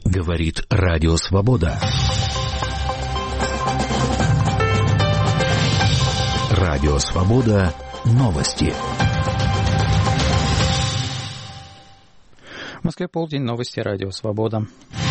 Говорит Радио Свобода. Радио Свобода. Новости. В Москве полдень. Новости. Радио Свобода.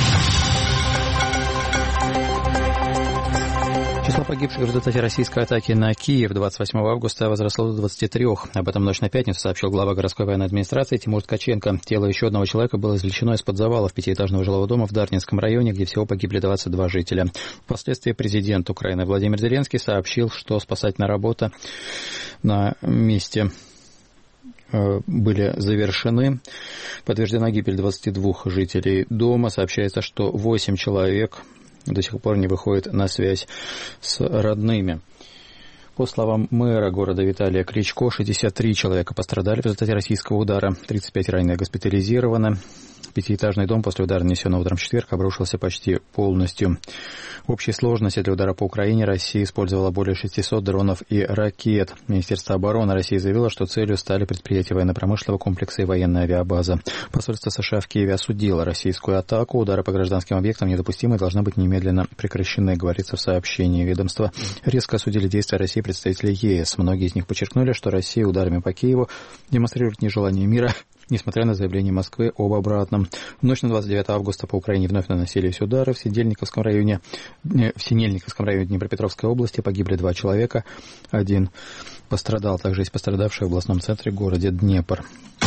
Число погибших в результате российской атаки на Киев 28 августа возросло до 23. Об этом ночь на пятницу сообщил глава городской военной администрации Тимур Ткаченко. Тело еще одного человека было извлечено из-под завалов пятиэтажного жилого дома в Дарницком районе, где всего погибли 22 жителя. Впоследствии президент Украины Владимир Зеленский сообщил, что спасательная работа на месте были завершены. Подтверждена гибель 22 жителей дома. Сообщается, что 8 человек до сих пор не выходит на связь с родными. По словам мэра города Виталия Кличко, 63 человека пострадали в результате российского удара, 35 раненых госпитализированы. Пятиэтажный дом после удара, нанесенного утром в четверг, обрушился почти полностью. В общей сложности для удара по Украине Россия использовала более 600 дронов и ракет. Министерство обороны России заявило, что целью стали предприятия военно-промышленного комплекса и военная авиабаза. Посольство США в Киеве осудило российскую атаку. Удары по гражданским объектам недопустимы и должны быть немедленно прекращены, говорится в сообщении ведомства. Резко осудили действия России представители ЕС. Многие из них подчеркнули, что Россия ударами по Киеву демонстрирует нежелание мира, несмотря на заявление Москвы об обратном. В ночь на 29 августа по Украине вновь наносились удары. В Синельниковском районе Днепропетровской области погибли 2 человека. Один пострадал. Также есть пострадавший в областном центре городе Днепр.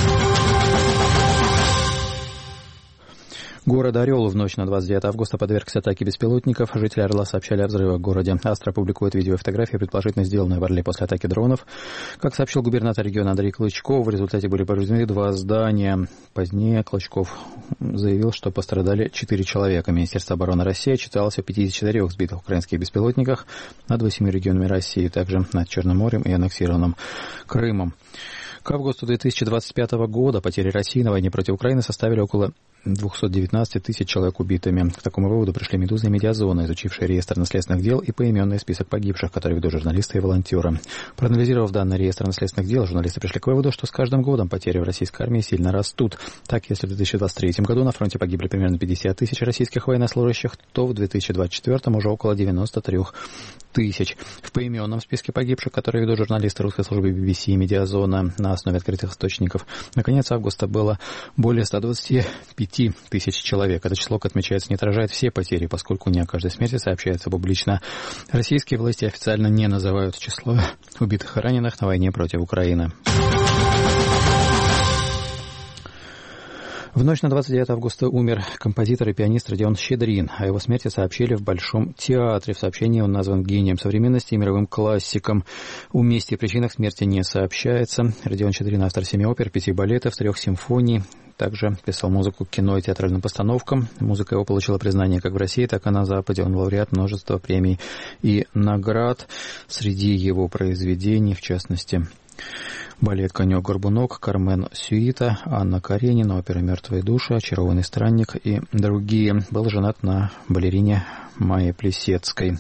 Город Орел в ночь на 29 августа подвергся атаке беспилотников. Жители Орла сообщали о взрывах в городе. Астра публикует видео и фотографии, предположительно сделанные в Орле после атаки дронов. Как сообщил губернатор региона Андрей Клычков, в результате были повреждены 2 здания. Позднее Клычков заявил, что пострадали 4 человека. Министерство обороны России отчиталось о 54 сбитых украинских беспилотниках над 8 регионами России, также над Черным морем и аннексированным Крымом. К августу 2025 года потери России на войне против Украины составили около 219 тысяч человек убитыми. К такому выводу пришли «Медуза» и «Медиазона», изучившие реестр наследственных дел и поименный список погибших, которые ведут журналисты и волонтеры. Проанализировав данный реестр наследственных дел, журналисты пришли к выводу, что с каждым годом потери в российской армии сильно растут. Так, если в 2023 году на фронте погибли примерно 50 тысяч российских военнослужащих, то в 2024 уже около 93 тысяч. В поименном списке погибших, которые ведут журналисты русской службы BBC и «Медиазона» на основе открытых источников, на конец августа было более 125 тысяч человек. Это число, как отмечается, не отражает все потери, поскольку не о каждой смерти сообщается публично. Российские власти официально не называют число убитых и раненых на войне против Украины. В ночь на 29 августа умер композитор и пианист Родион Щедрин. О его смерти сообщили в Большом театре. В сообщении он назван гением современности и мировым классиком. О месте и причинах смерти не сообщается. Родион Щедрин — автор 7 опер, 5 балетов, 3 симфоний. Также писал музыку к кино и театральным постановкам. Музыка его получила признание как в России, так и на Западе. Он лауреат множества премий и наград. Среди его произведений, в частности, балет «Конек-горбунок», «Кармен Сюита», «Анна Каренина», опера «Мертвые души», «Очарованный странник» и другие. Был женат на балерине Майе Плесецкой.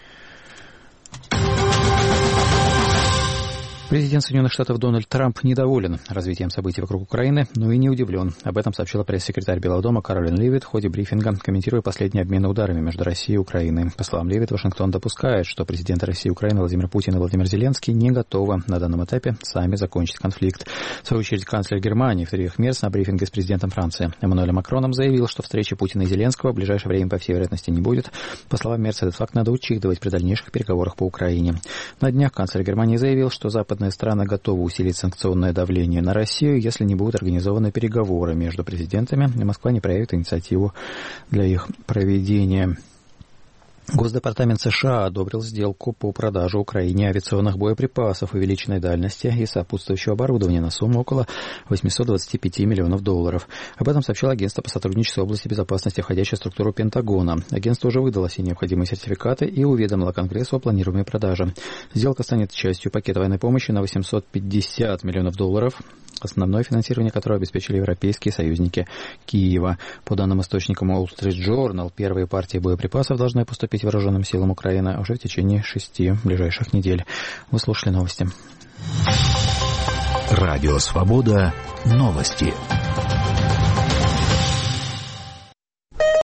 Президент Соединенных Штатов Дональд Трамп недоволен развитием событий вокруг Украины, но и не удивлен. Об этом сообщила пресс-секретарь Белого дома Каролин Левит в ходе брифинга, комментируя последние обмены ударами между Россией и Украиной. По словам Левит, Вашингтон допускает, что президенты России и Украины Владимир Путин и Владимир Зеленский не готовы на данном этапе сами закончить конфликт. В свою очередь, канцлер Германии Фридрих Мерц на брифинге с президентом Франции Эммануэлем Макроном заявил, что встречи Путина и Зеленского в ближайшее время, по всей вероятности, не будет. По словам Мерца, этот факт надо учитывать при дальнейших переговорах по Украине. На днях канцлер Германии заявил, что западные страны готовы усилить санкционное давление на Россию, если не будут организованы переговоры между президентами, и Москва не проявит инициативу для их проведения. Госдепартамент США одобрил сделку по продаже Украине авиационных боеприпасов увеличенной дальности и сопутствующего оборудования на сумму около $825 миллионов. Об этом сообщило агентство по сотрудничеству в области безопасности, входящее в структуру Пентагона. Агентство уже выдало все необходимые сертификаты и уведомило Конгрессу о планируемой продаже. Сделка станет частью пакета военной помощи на $850 миллионов, основное финансирование которого обеспечили европейские союзники Киева. По данным источникам Wall Street Journal, первые партии боеприпасов должны поступить вооруженным силам Украины уже в течение 6 ближайших недель. Вы слушали новости. Радио Свобода. Новости.